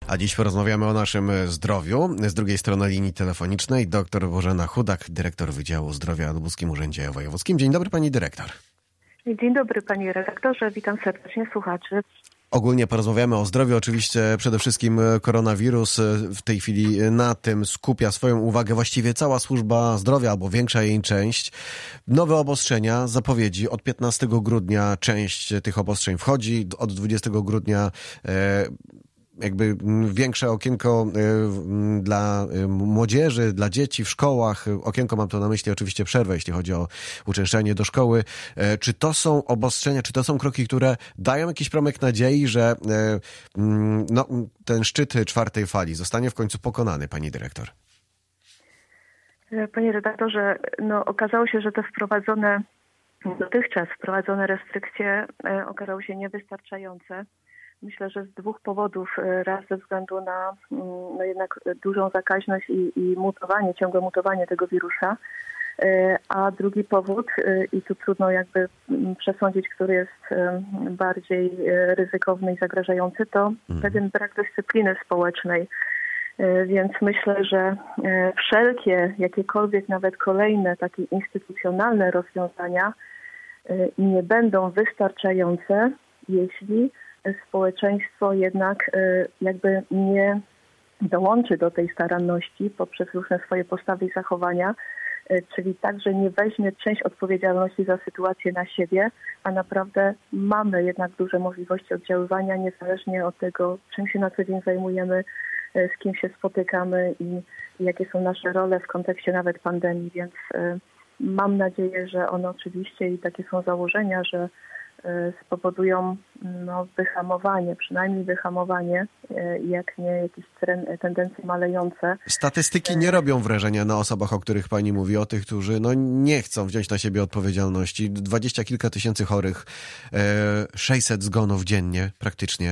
A dziś porozmawiamy o naszym zdrowiu. Z drugiej strony linii telefonicznej dr Bożena Chudak, dyrektor Wydziału Zdrowia w Lubuskim Urzędzie Wojewódzkim. Dzień dobry, pani dyrektor. Dzień dobry, panie redaktorze. Witam serdecznie słuchaczy. Ogólnie porozmawiamy o zdrowiu. Oczywiście przede wszystkim koronawirus. W tej chwili na tym skupia swoją uwagę właściwie cała służba zdrowia, albo większa jej część. Nowe obostrzenia, zapowiedzi. Od 15 grudnia część tych obostrzeń wchodzi. Od 20 grudnia jakby większe okienko dla młodzieży, dla dzieci w szkołach. Okienko mam to na myśli oczywiście przerwę, jeśli chodzi o uczęszczanie do szkoły. Czy to są obostrzenia, czy to są kroki, które dają jakiś promyk nadziei, że ten szczyt czwartej fali zostanie w końcu pokonany, pani dyrektor? Panie redaktorze, okazało się, że te dotychczas wprowadzone restrykcje okazały się niewystarczające. Myślę, że z dwóch powodów. Raz ze względu na jednak dużą zakaźność i ciągłe mutowanie tego wirusa. A drugi powód, i tu trudno jakby przesądzić, który jest bardziej ryzykowny i zagrażający, to pewien brak dyscypliny społecznej. Więc myślę, że wszelkie, jakiekolwiek nawet kolejne takie instytucjonalne rozwiązania nie będą wystarczające, jeśli społeczeństwo jednak jakby nie dołączy do tej staranności poprzez różne swoje postawy i zachowania, czyli także nie weźmie część odpowiedzialności za sytuację na siebie, a naprawdę mamy jednak duże możliwości oddziaływania, niezależnie od tego, czym się na co dzień zajmujemy, z kim się spotykamy i jakie są nasze role w kontekście nawet pandemii, więc mam nadzieję, że one oczywiście i takie są założenia, że spowodują wyhamowanie, przynajmniej wyhamowanie, jak nie jakieś tendencje malejące. Statystyki nie robią wrażenia na osobach, o których pani mówi, o tych, którzy nie chcą wziąć na siebie odpowiedzialności. 20 kilka tysięcy chorych, 600 zgonów dziennie praktycznie.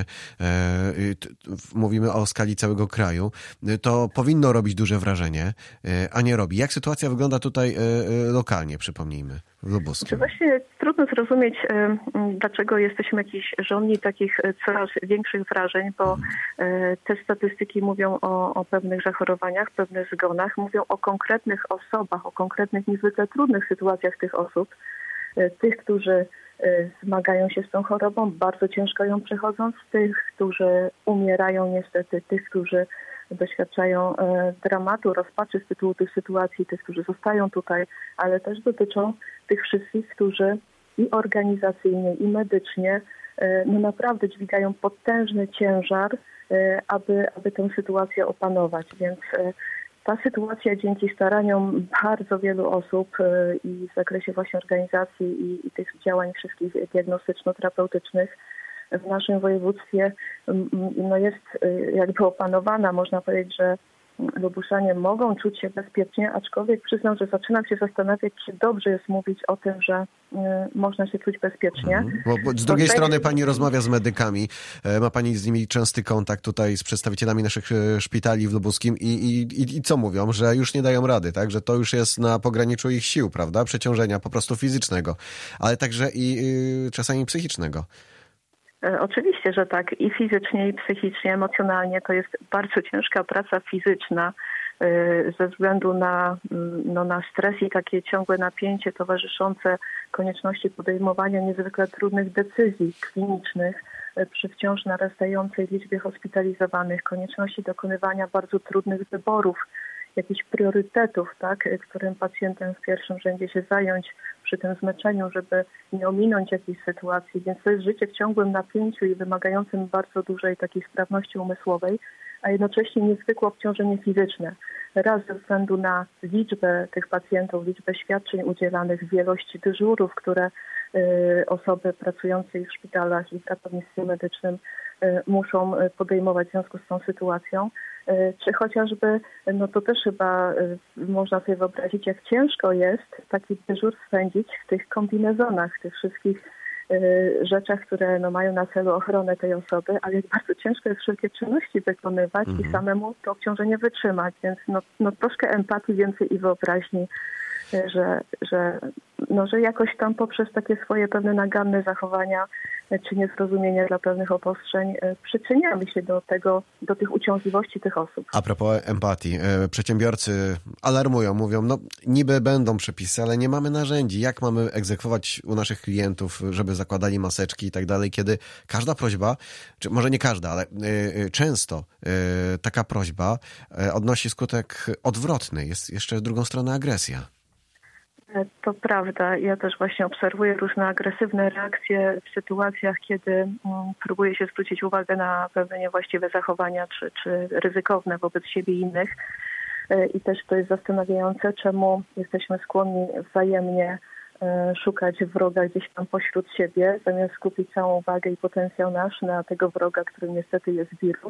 Mówimy o skali całego kraju. To powinno robić duże wrażenie, a nie robi. Jak sytuacja wygląda tutaj lokalnie, przypomnijmy, w Lubuskiem? Właśnie trudno zrozumieć, dlaczego jesteśmy jakiś żądni takich coraz większych wrażeń, bo te statystyki mówią o pewnych zachorowaniach, pewnych zgonach, mówią o konkretnych osobach, o konkretnych niezwykle trudnych sytuacjach tych osób, tych, którzy zmagają się z tą chorobą, bardzo ciężko ją przechodząc, tych, którzy umierają niestety, tych, którzy doświadczają dramatu, rozpaczy z tytułu tych sytuacji, tych, którzy zostają tutaj, ale też dotyczą tych wszystkich, którzy i organizacyjnie, i medycznie naprawdę dźwigają potężny ciężar, aby tę sytuację opanować. Więc ta sytuacja dzięki staraniom bardzo wielu osób i w zakresie właśnie organizacji i tych działań wszystkich diagnostyczno-terapeutycznych w naszym województwie jest jakby opanowana. Można powiedzieć, że Lubuszanie mogą czuć się bezpiecznie, aczkolwiek przyznam, że zaczynam się zastanawiać, czy dobrze jest mówić o tym, że można się czuć bezpiecznie. Bo z drugiej strony pani rozmawia z medykami, ma pani z nimi częsty kontakt tutaj z przedstawicielami naszych szpitali w Lubuskim i co mówią? Że już nie dają rady, tak? Że to już jest na pograniczu ich sił, prawda? Przeciążenia po prostu fizycznego, ale także i czasami psychicznego. Oczywiście, że tak. I fizycznie, i psychicznie, emocjonalnie to jest bardzo ciężka praca fizyczna ze względu na stres i takie ciągłe napięcie towarzyszące konieczności podejmowania niezwykle trudnych decyzji klinicznych przy wciąż narastającej liczbie hospitalizowanych, konieczności dokonywania bardzo trudnych wyborów, jakichś priorytetów, tak, którym pacjentem w pierwszym rzędzie się zająć przy tym zmęczeniu, żeby nie ominąć jakiejś sytuacji. Więc to jest życie w ciągłym napięciu i wymagającym bardzo dużej takiej sprawności umysłowej, a jednocześnie niezwykłe obciążenie fizyczne. Raz ze względu na liczbę tych pacjentów, liczbę świadczeń udzielanych, wielość dyżurów, które osoby pracujące w szpitalach i w ratownictwie medycznym muszą podejmować w związku z tą sytuacją, czy chociażby, to też chyba można sobie wyobrazić, jak ciężko jest taki dyżur spędzić w tych kombinezonach, w tych wszystkich rzeczach, które mają na celu ochronę tej osoby, ale jak bardzo ciężko jest wszelkie czynności wykonywać i samemu to obciążenie wytrzymać, więc troszkę empatii więcej i wyobraźni że jakoś tam poprzez takie swoje pewne naganne zachowania czy niezrozumienia dla pewnych obostrzeń przyczyniamy się do tych uciążliwości tych osób. A propos empatii, przedsiębiorcy alarmują, mówią, no niby będą przepisy, ale nie mamy narzędzi. Jak mamy egzekwować u naszych klientów, żeby zakładali maseczki i tak dalej, kiedy każda prośba, czy może nie każda, ale często taka prośba odnosi skutek odwrotny. Jest jeszcze w drugą stronę agresja. To prawda. Ja też właśnie obserwuję różne agresywne reakcje w sytuacjach, kiedy próbuje się zwrócić uwagę na pewne niewłaściwe zachowania czy ryzykowne wobec siebie i innych. I też to jest zastanawiające, czemu jesteśmy skłonni wzajemnie szukać wroga gdzieś tam pośród siebie, zamiast skupić całą uwagę i potencjał nasz na tego wroga, którym niestety jest wirus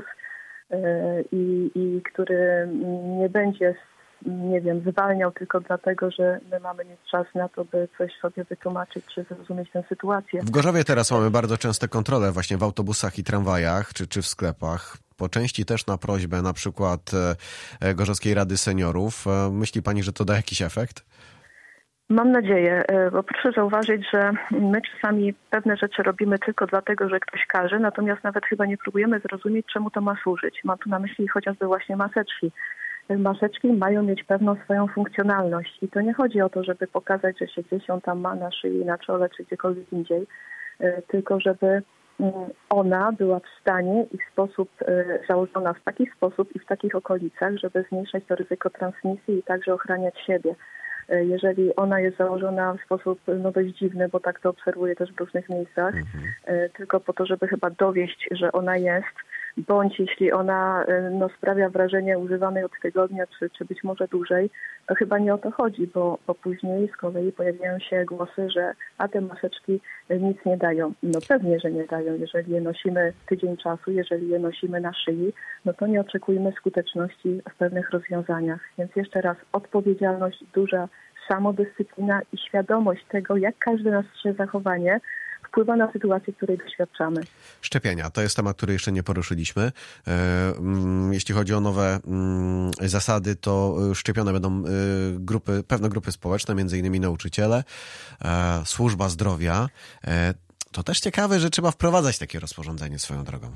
i który nie będzie zwalniał tylko dlatego, że my mamy mieć czas na to, by coś sobie wytłumaczyć, czy zrozumieć tę sytuację. W Gorzowie teraz mamy bardzo częste kontrole właśnie w autobusach i tramwajach, czy w sklepach. Po części też na prośbę na przykład Gorzowskiej Rady Seniorów. Myśli pani, że to da jakiś efekt? Mam nadzieję, bo proszę zauważyć, że my czasami pewne rzeczy robimy tylko dlatego, że ktoś każe, natomiast nawet chyba nie próbujemy zrozumieć, czemu to ma służyć. Mam tu na myśli chociażby właśnie maseczki. Maseczki mają mieć pewną swoją funkcjonalność i to nie chodzi o to, żeby pokazać, że się gdzieś ją tam ma na szyi, na czole czy gdziekolwiek indziej, tylko żeby ona była w stanie i w sposób założona w taki sposób i w takich okolicach, żeby zmniejszać to ryzyko transmisji i także ochraniać siebie. Jeżeli ona jest założona w sposób dość dziwny, bo tak to obserwuję też w różnych miejscach, tylko po to, żeby chyba dowieść, że ona jest, bądź jeśli ona sprawia wrażenie używanej od tygodnia, czy być może dłużej, to chyba nie o to chodzi, bo później z kolei pojawiają się głosy, że te maseczki nic nie dają. No pewnie, że nie dają. Jeżeli je nosimy tydzień czasu, jeżeli je nosimy na szyi, no to nie oczekujmy skuteczności w pewnych rozwiązaniach. Więc jeszcze raz, odpowiedzialność duża, samodyscyplina i świadomość tego, jak każde nasze zachowanie wpływa na sytuację, której doświadczamy. Szczepienia. To jest temat, który jeszcze nie poruszyliśmy. Jeśli chodzi o nowe zasady, to szczepione będą pewne grupy społeczne, między innymi nauczyciele, służba zdrowia. To też ciekawe, że trzeba wprowadzać takie rozporządzenie swoją drogą.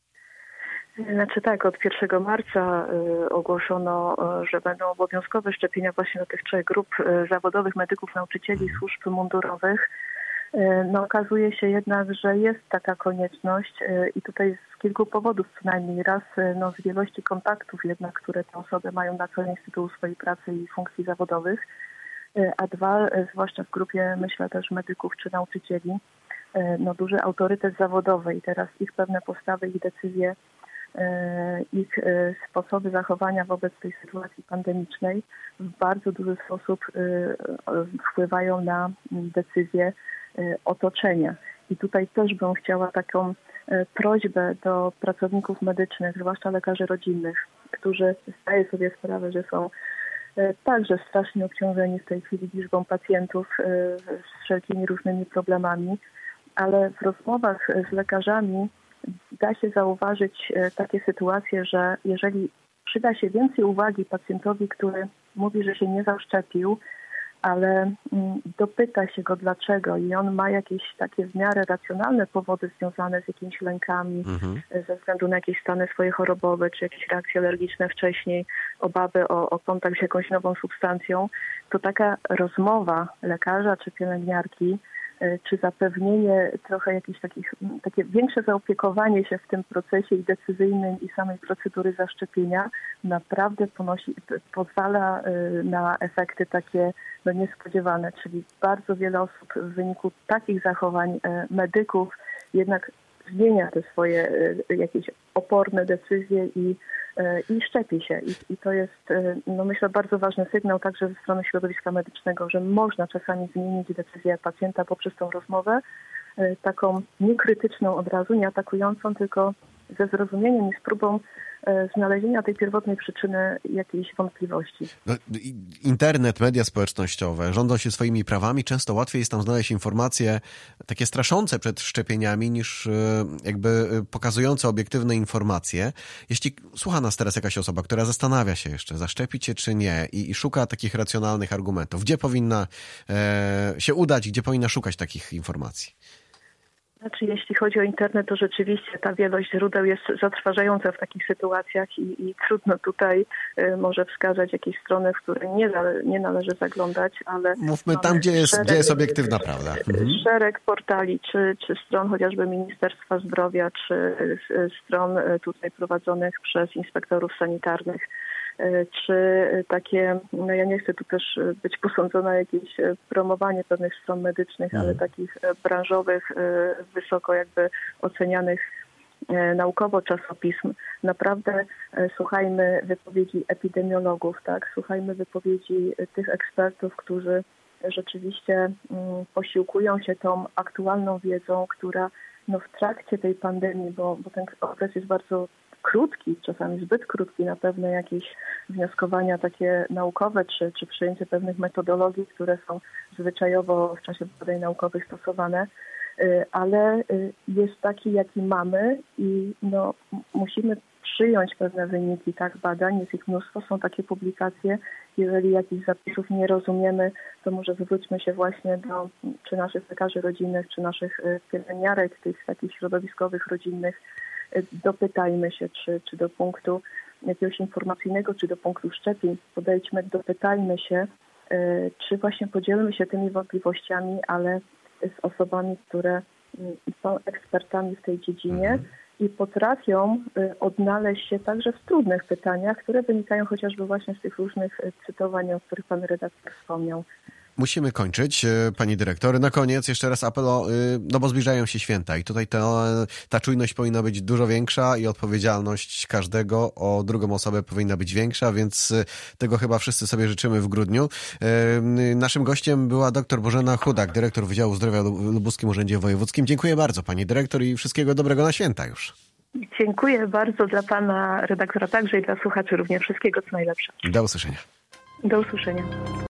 Znaczy tak, od 1 marca ogłoszono, że będą obowiązkowe szczepienia właśnie do tych 3 grup zawodowych, medyków, nauczycieli, służb mundurowych. Okazuje się jednak, że jest taka konieczność i tutaj z kilku powodów co najmniej. Raz z wielości kontaktów jednak, które te osoby mają na co dzień z tytułu swojej pracy i funkcji zawodowych, a dwa, zwłaszcza w grupie, myślę też medyków czy nauczycieli, duży autorytet zawodowy i teraz ich pewne postawy i decyzje, ich sposoby zachowania wobec tej sytuacji pandemicznej w bardzo duży sposób wpływają na decyzje otoczenia. I tutaj też bym chciała taką prośbę do pracowników medycznych, zwłaszcza lekarzy rodzinnych, którzy zdają sobie sprawę, że są także strasznie obciążeni w tej chwili liczbą pacjentów z wszelkimi różnymi problemami, ale w rozmowach z lekarzami da się zauważyć takie sytuacje, że jeżeli przyda się więcej uwagi pacjentowi, który mówi, że się nie zaszczepił, ale dopyta się go dlaczego i on ma jakieś takie w miarę racjonalne powody związane z jakimiś lękami ze względu na jakieś stany swoje chorobowe, czy jakieś reakcje alergiczne wcześniej, obawy o kontakt z jakąś nową substancją, to taka rozmowa lekarza czy pielęgniarki, czy zapewnienie trochę jakichś takie większe zaopiekowanie się w tym procesie i decyzyjnym i samej procedury zaszczepienia naprawdę pozwala na efekty takie niespodziewane, czyli bardzo wiele osób w wyniku takich zachowań medyków jednak zmienia te swoje jakieś oporne decyzje i szczepi się. I to jest, myślę, bardzo ważny sygnał także ze strony środowiska medycznego, że można czasami zmienić decyzję pacjenta poprzez tą rozmowę, taką niekrytyczną od razu, nie atakującą, tylko ze zrozumieniem i z próbą znalezienia tej pierwotnej przyczyny jakiejś wątpliwości. No, internet, media społecznościowe rządzą się swoimi prawami. Często łatwiej jest tam znaleźć informacje takie straszące przed szczepieniami niż jakby pokazujące obiektywne informacje. Jeśli słucha nas teraz jakaś osoba, która zastanawia się jeszcze, zaszczepić się czy nie i szuka takich racjonalnych argumentów, gdzie powinna się udać, gdzie powinna szukać takich informacji? Znaczy, jeśli chodzi o internet, to rzeczywiście ta wielość źródeł jest zatrważająca w takich sytuacjach i trudno tutaj może wskazać jakieś strony, w które nie należy zaglądać, ale... Mówmy tam, gdzie jest obiektywna prawda. Szereg portali, czy stron chociażby Ministerstwa Zdrowia, czy stron tutaj prowadzonych przez inspektorów sanitarnych, czy takie, no ja nie chcę tu też być posądzona o jakieś promowanie pewnych stron medycznych, ale takich branżowych, wysoko jakby ocenianych naukowo czasopism. Naprawdę słuchajmy wypowiedzi epidemiologów, tak? Słuchajmy wypowiedzi tych ekspertów, którzy rzeczywiście posiłkują się tą aktualną wiedzą, która no w trakcie tej pandemii, bo ten okres jest bardzo krótki, czasami zbyt krótki na pewne jakieś wnioskowania takie naukowe, czy przyjęcie pewnych metodologii, które są zwyczajowo w czasie badań naukowych stosowane, ale jest taki, jaki mamy i no, musimy przyjąć pewne wyniki tak badań, jest ich mnóstwo, są takie publikacje. Jeżeli jakichś zapisów nie rozumiemy, to może zwróćmy się właśnie do czy naszych lekarzy rodzinnych, czy naszych pielęgniarek, tych takich środowiskowych, rodzinnych. Dopytajmy się, czy do punktu jakiegoś informacyjnego, czy do punktu szczepień podejdźmy, dopytajmy się, czy właśnie podzielmy się tymi wątpliwościami, ale z osobami, które są ekspertami w tej dziedzinie i potrafią odnaleźć się także w trudnych pytaniach, które wynikają chociażby właśnie z tych różnych cytowań, o których pan redaktor wspomniał. Musimy kończyć, pani dyrektor. Na koniec jeszcze raz apel, no bo zbliżają się święta i tutaj ta czujność powinna być dużo większa i odpowiedzialność każdego o drugą osobę powinna być większa, więc tego chyba wszyscy sobie życzymy w grudniu. Naszym gościem była dr Bożena Chudak, dyrektor Wydziału Zdrowia w Lubuskim Urzędzie Wojewódzkim. Dziękuję bardzo, pani dyrektor, i wszystkiego dobrego na święta już. Dziękuję bardzo dla pana redaktora także i dla słuchaczy również. Wszystkiego co najlepsze. Do usłyszenia. Do usłyszenia.